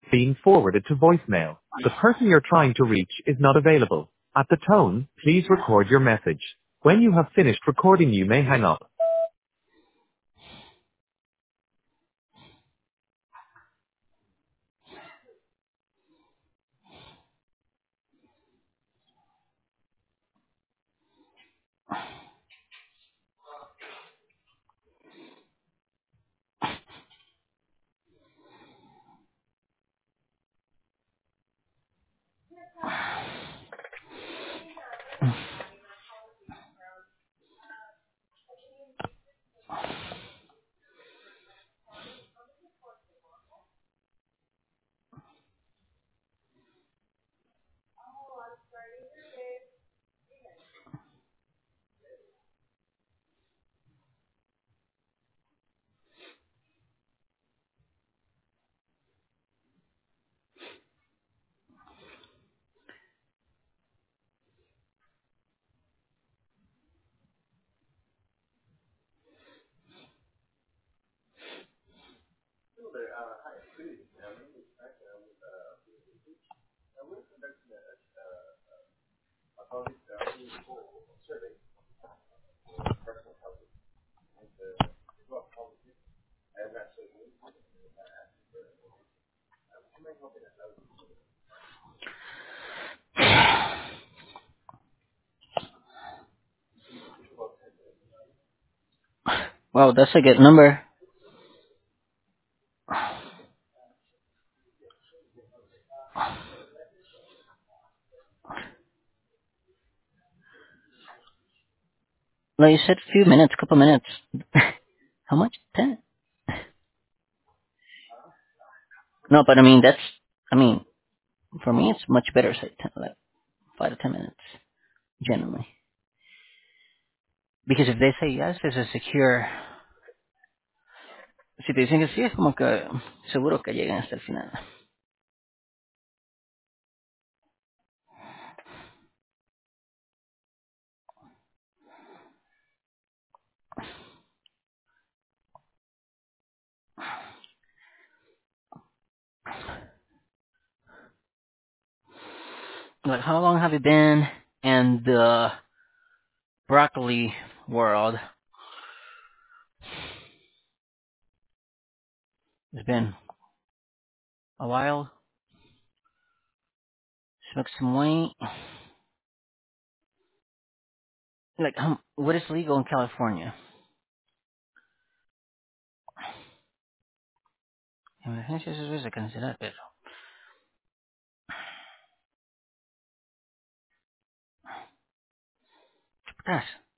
being forwarded to voicemail. The person you're trying to reach is not available. At the tone, please record your message. When you have finished recording, you may hang up. Wow, that's a good number. Like you said, a few minutes, couple minutes. How much? 10? No, but I mean, I mean, for me, it's much better, say, 10, like 5 to 10 minutes, generally. Because if they say yes, there's a secure. Si te dicen que sí, es como que seguro que lleguen hasta el final. Like, how long have you been in the broccoli world? It's been a while. Smoke some weight. Like, what is legal in California? Emergencias es de cancelar, pero. ¿Qué pasa?